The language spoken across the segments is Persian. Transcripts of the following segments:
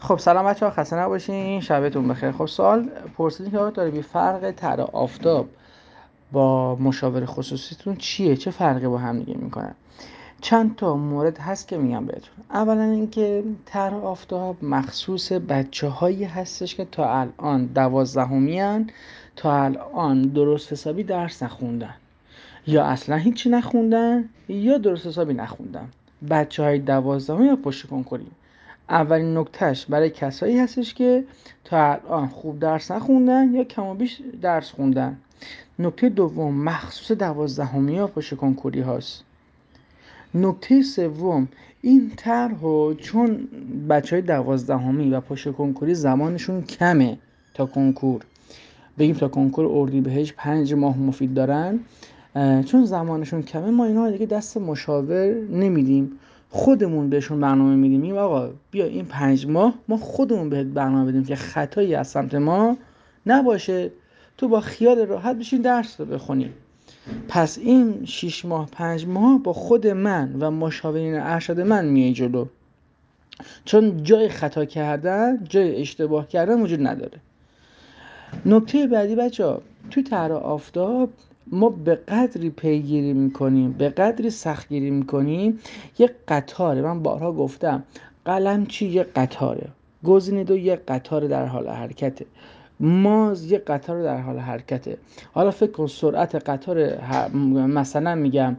خب سلام بچه‌ها، خسته نباشین، شبتون بخیر. خب سوال پرسیدین که آقا داره فرق طرح آفتاب با مشاور خصوصیتون چیه؟ چه فرقی با هم دیگه میکنن؟ چند تا مورد هست که میگم بهتون. اولا اینکه طرح آفتاب مخصوص بچه‌هایی هستش که تا الان 12می، تا الان درست حسابی درس نخوندن، یا اصلا هیچی نخوندن یا درست حسابی نخوندن. بچه‌های 12 یا پشت کنکوری. اولین نکتهش برای کسایی هستش که تا الان خوب درس نخوندن یا کم و بیش درس خوندن. نکته دوم مخصوص 12 یا پشت کنکوری هاست. نکته سوم این طرحو چون بچهای 12 و پشت کنکوری زمانشون کمه تا کنکور، بگیم تا کنکور اردیبهشت 5 ماه مفید دارن، چون زمانشون کمه ما اینا دیگه دست مشاور نمیدیم، خودمون بهشون برنامه میدیم. میگیم آقا بیا این 5 ماه ما خودمون بهت برنامه بدیم که خطایی از سمت ما نباشه، تو با خیال راحت بشین درس رو بخونی. پس این 6 ماه 5 ماه با خود من و مشاورین ارشد من میای جلو، چون جای خطا کردن، جای اشتباه کردن وجود نداره. نکته بعدی بچه‌ها، تو طرح آفتاب ما به قدری پیگیری میکنیم، به قدری سختگیری میکنیم. یک قطاره، من بارها گفتم قلمچی یک قطاره، گزینه 2 یک قطار در حال حرکته، ماز یک قطار در حال حرکته. حالا فکر کن سرعت قطار مثلا میگم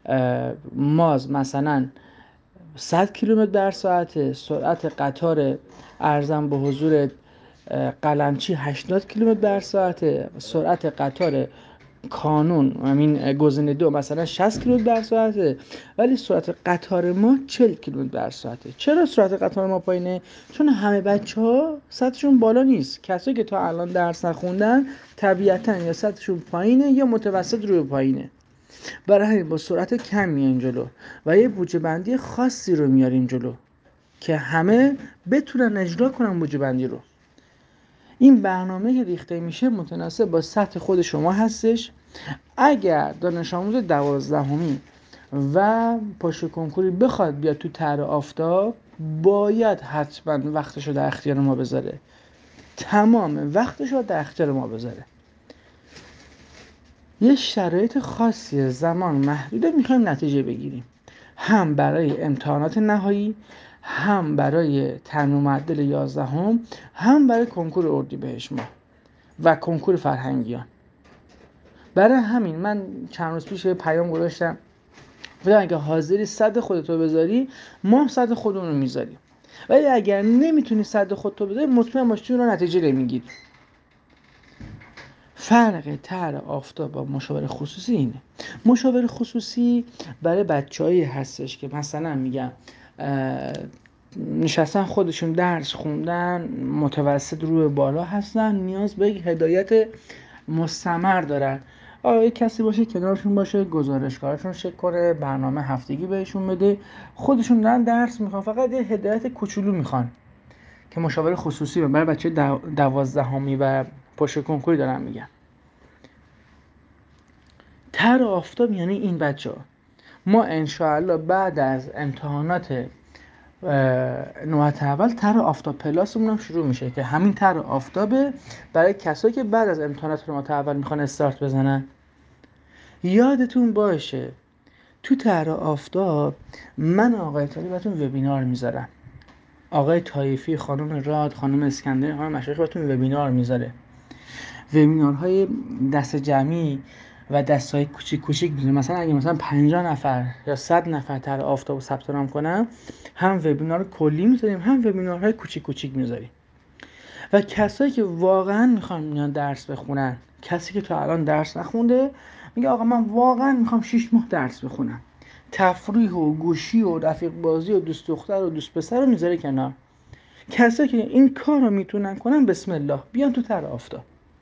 ماز مثلا 100 کیلومتر در ساعته، سرعت قطار ارزم به حضور قلمچی 80 کیلومتر در ساعته، سرعت قطار کانون همین گزینه 2 مثلا 60 کیلومتر در ساعته، ولی سرعت قطار ما 40 کیلومتر در ساعته. چرا سرعت قطار ما پایینه؟ چون همه بچه‌ها سطحشون بالا نیست. کسایی که تا الان درس نخوندن طبیعتاً یا سطحشون پایینه یا متوسط رو پایینه، برای همین با سرعت کم میایم جلو و یه بودجه بندی خاصی رو میاریم جلو که همه بتونن اجرا کنن بودجه بندی رو. این برنامه که ریخته میشه متناسب با سطح خود شما هستش. اگر دانش آموز 12 و پشت کنکوری بخواد بیاد تو طرح آفتاب، باید حتما وقتشو در اختیار ما بذاره، تمام وقتشو در اختیار ما بذاره. یه شرایط خاصی زمان محدوده میخوایم نتیجه بگیریم، هم برای امتحانات نهایی، هم برای ترمیم معدل 11، هم برای کنکور اردیبهشت ماه و کنکور فرهنگیان. برای همین من چند روز پیش پیام گذاشتم گفتم اگه حاضری صد خودتو بذاری ما صد خودمون رو میذاریم، ولی اگر نمیتونی صد خودتو بذاری مطمئن باش تو رو نتیجه نمیگیری. فرق طرح آفتاب با مشاور خصوصی اینه. مشاور خصوصی برای بچه‌هایی هستش که مثلا میگم نشستن خودشون درس خوندن، متوسط رو بالا هستن، نیاز به یک هدایت مستمر دارن. یک کسی باشه کنارشون باشه، گزارشگاهشون چک کنه، برنامه هفتگی بهشون بده، خودشون دارن درس میخوان، فقط یه هدایت کوچولو میخوان که مشاور خصوصی برای بچه 12 و پشت کنکوری دارن میگن. طرح آفتاب یعنی این بچه‌ها ما انشاءالله بعد از امتحانات نوبت اول طرح آفتاب پلاسمون هم شروع میشه که همین طرح آفتابه برای کسایی که بعد از امتحانات نوبت اول میخوان استارت بزنن. یادتون باشه تو طرح آفتاب من آقای طالبی براتون وبینار میذارم، آقای طایفی، خانم راد، خانم اسکندری، خانم مشایخ براتون وبینار میذاره. وبینارهای دست جمعی و دستای کوچیک کوچیک میذاره. مثلا اگه مثلا 50 نفر یا 100 نفر طرح آفتاب ثبت نام کنن، هم وبینار کلی میذاریم هم وبینارهای کوچیک کوچیک میذاریم. و کسایی که واقعا میخوان میان درس بخونن، کسی که تا الان درس نخونده میگه آقا من واقعا میخوام 6 ماه درس بخونم، تفریح و گوشی و رفیق بازی و دوست دختر و دوست پسر رو میذاره کنار. کسایی که این کار رو میتونن کنن بسم الله بیان تو طرح آفتاب.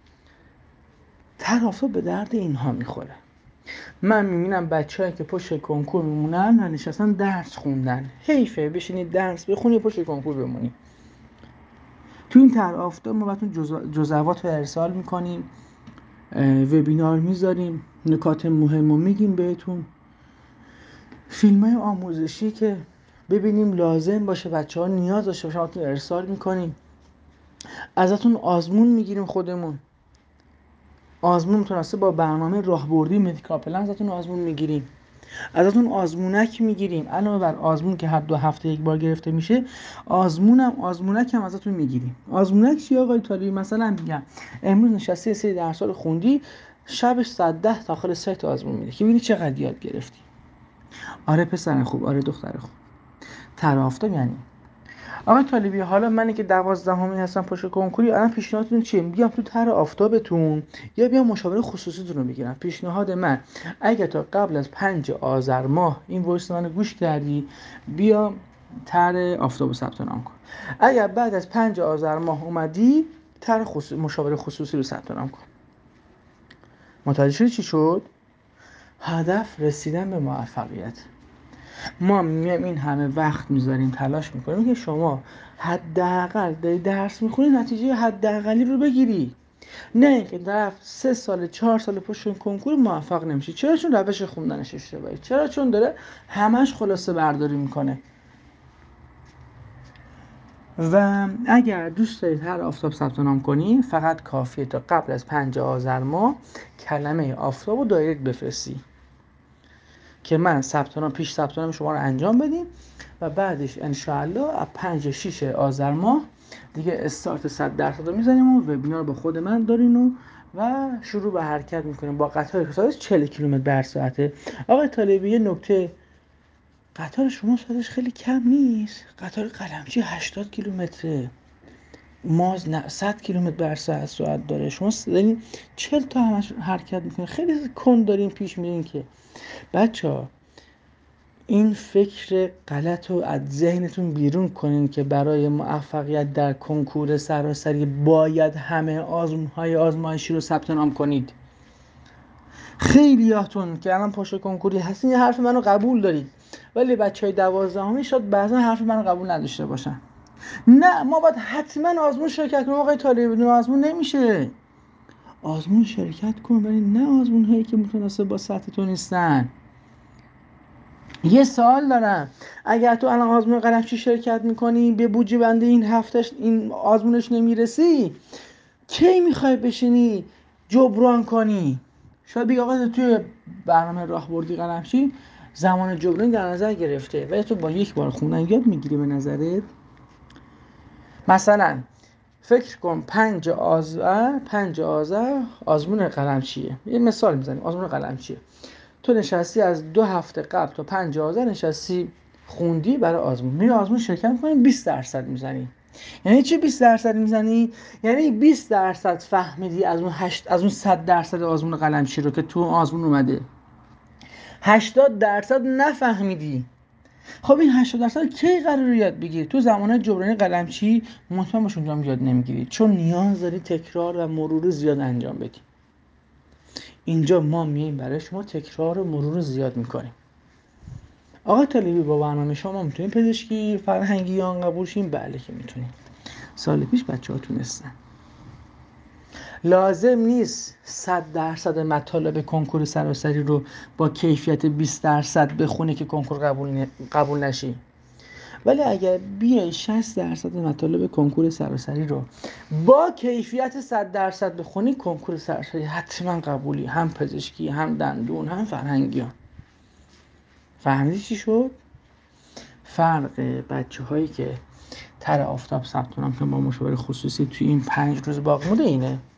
طرح آفتاب به درد اینها میخوره. من میبینم بچه‌هایی که پشت کنکور میمونن و نشستن درس خوندن، حیفه بشینید درس بخونی پشت کنکور بمونی. تو این طرح آفتاب ما براتون جزوات رو ارسال میکنیم، وبینار میذاریم، نکات مهم رو میگیم بهتون، فیلم‌های آموزشی که ببینیم لازم باشه بچه‌ها نیاز داشته باشن ازتون ارسال میکنیم. ازتون آزمون میگیریم، خودمون آزمون متناسب با برنامه راهبردی مدیکال پلن ازتون آزمون میگیریم، ازتون آزمونک میگیریم. علاوه بر آزمون که هر 2 هفته یک بار گرفته میشه، آزمونک هم ازتون میگیریم. آزمونک چیه آقای طالبی؟ مثلا میگم امروز نشستی 3 درس رو خوندی، شبش 110 داخل سایت آزمون میده که ببینی چقدر یاد گرفتی. آره پسر خوب، آره دختر خوب. طرح یعنی آقای طالبی حالا منی که 12می هستم پشت کنکوری، الان پیشنهادتون چیه؟ بیام تو طرح آفتابتون یا بیام مشاوره خصوصیتون رو بگیرم؟ پیشنهاد من اگه تا قبل از 5 آذر ماه این وایس منو گوش کردی، بیا طرح آفتاب ثبت نام کن. اگر بعد از 5 آذر ماه اومدی، طرح مشاوره خصوصی رو ثبت نام کن. متوجه شدی چی شد؟ هدف رسیدن به موفقیت. ما میایم این همه وقت میذاریم تلاش میکنیم که شما حداقل درس میخونی نتیجه حداقلی رو بگیری، نه اینکه طرف 3 سال 4 سال پشت کنکور موفق نمیشه. چرا؟ چون روش خوندنش اشتباهه. چرا؟ چون داره همش خلاصه برداری میکنه. و اگر دوست دارید هر آفتاب ثبت نام کنی، فقط کافیه تا قبل از 5 آذر ماه کلمه آفتاب رو دایرکت بفرستی که من پیش ثبت نام شما رو انجام بدیم و بعدش انشاءالله از 5-6 آذر ماه دیگه استارت 100% رو میزنیم و وبینار با خود من دارین و شروع به حرکت میکنیم با قطار که 40 کیلومتر بر ساعته. آقای طالبی یه نکته، قطار شما سرعتش خیلی کم نیست. قطار قلمچی 80 کیلومتره، ماز 100 کیلومتر بر ساعت داره. شما دارین 40 تا همش حرکت میکنین، خیلی کند دارین پیش میرین. که بچه‌ها این فکر غلط رو از ذهنتون بیرون کنین که برای موفقیت در کنکور سراسری باید همه آزمایشی رو ثبت نام کنید. خیلیاتون که الان پشت کنکوری هستین یه حرف منو قبول دارید، ولی بچهای 12می شاید بعضا حرف منو قبول نداشته باشن. نه، ما باید حتما آزمون شرکت کنیم. آقای طالبی بدون آزمون نمیشه. آزمون شرکت کن، ولی نه آزمون هایی که متناسب با سطح تو نیستن. یه سوال دارم، اگر تو الان آزمون قلمچی شرکت میکنی، به بودجه بنده این هفتهش این آزمونش نمیرسی، کی میخوای بشینی جبران کنی؟ شاید بگی آقا توی برنامه راهبردی قلمچی زمان جبرانی در نظر گرفته، ولی تو با یک بار خوندن یاد میگیری. به نظرت مثلا فکر کن 5 آذر آزمون قلمچیه، یه مثال میزنیم، آزمون قلمچیه. تو نشستی از 2 هفته قبل تا 5 آذر نشستی خوندی برای آزمون، میری آزمون شرکت می‌کنی، 20% میزنی. یعنی چی 20% میزنی؟ یعنی 20% فهمیدی از اون 100% آزمون قلمچی رو که تو آزمون اومده. 80% نفهمیدی. خب این 80% کی قراره یاد بگیری؟ تو زمانه جبرانی قلمچی مطمئن باش اونجا یاد نمیگیری، چون نیاز داری تکرار و مرور زیاد انجام بدی. اینجا ما میایم برای شما تکرار و مرور زیاد میکنیم. آقا طالبی با برنامه شما میتونیم پزشکی فرهنگی یا قبول شیم؟ بله که میتونیم. سال پیش بچه‌ها تونستن. لازم نیست 100% مطالب کنکور سراسری رو با کیفیت 20% بخونی که کنکور قبول نشی. ولی اگر بیای 60% مطالب کنکور سراسری رو با کیفیت 100% بخونی، کنکور سراسری حتما قبولی، هم پزشکی، هم دندون، هم فرهنگی ها. فهمیدی چی شد؟ فرق بچه هایی که طرح آفتاب ثبت نام که با مشاور خصوصی توی این 5 روز باقی مونده اینه.